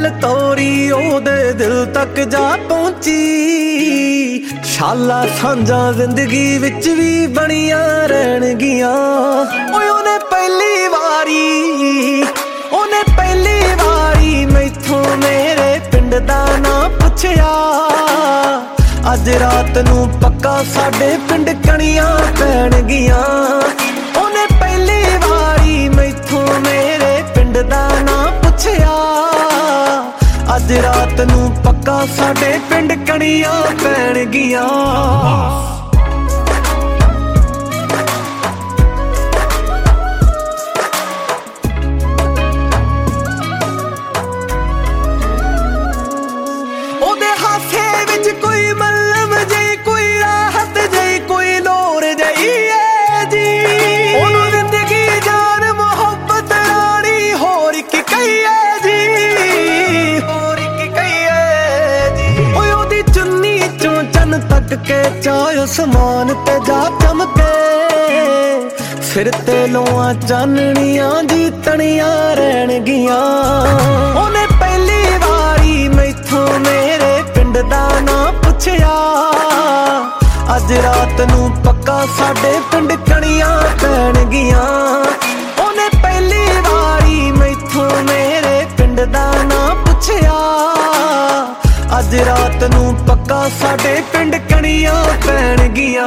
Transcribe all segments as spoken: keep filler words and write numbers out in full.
गल तोरी ओदे दिल तक जा पहुंची। शाला सांझा जिंदगी विच भी बनियां रहणगियां। ओए ओने पहली वारी ओने पहली वारी मैथों मेरे पिंड दा ना पुछया। अज रात नू पक्का साडे पिंड कणियां पैणगियां। ओने पहली वारी मैथों मेरे पिंड दा ना पुछया। अज रात नू पक्का साडे पिंड कणियां पैणगियां। ओदे हासे विच कोई मल्लम जे कोई राहत जे कोई लोर जई है जी। ओनू जिंदगी जान मोहब्बत रानी होर की कही है जी। होर की कही है जी। ओए ओदी चुन्नी चों चन तक के चाय आसमान ते जा चमके। सिर ते लोआ चाननियां जी तणियां रहणगियां। ओने पहली वारी मैथों मेरे पिंड दा ना पुछया। अज रात नू पक्का साडे पिंड कणियां पैणगियां। ओने पहली वारी मैथों मेरे पिंड दा ना पुछया। अज रात नू पक्का साडे पिंड कणियां पैणगियां।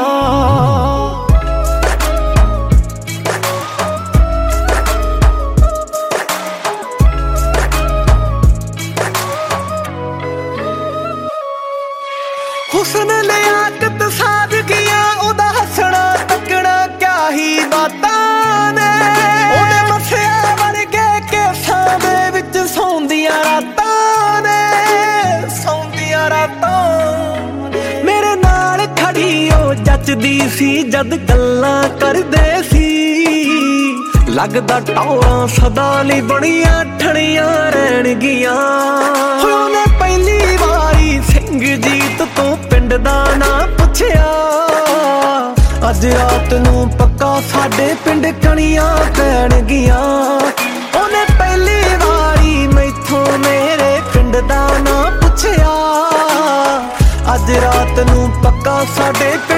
हुस्न लियाकत सादगियां ओदा हसना तकना क्या ही बातां ने। ओदे मसिया वर्गे केसां दे विच सौंदियां रातां ने। सौंदियां रातां मेरे नाल खड़ी ओ जचदी सी जद गल्लां करदे सी। लगदा टौरां सदा लई बणियां ठणियां रहणगियां। ओने पहली वारी सिंह जीत तो पिंड दा ना पुछया। अज रात नू पक्का साडे पिंड कणियां पैणगियां। ओने पहली वारी मैथों मेरे पिंड दा ना पुछया। अज रात नू पक्का साडे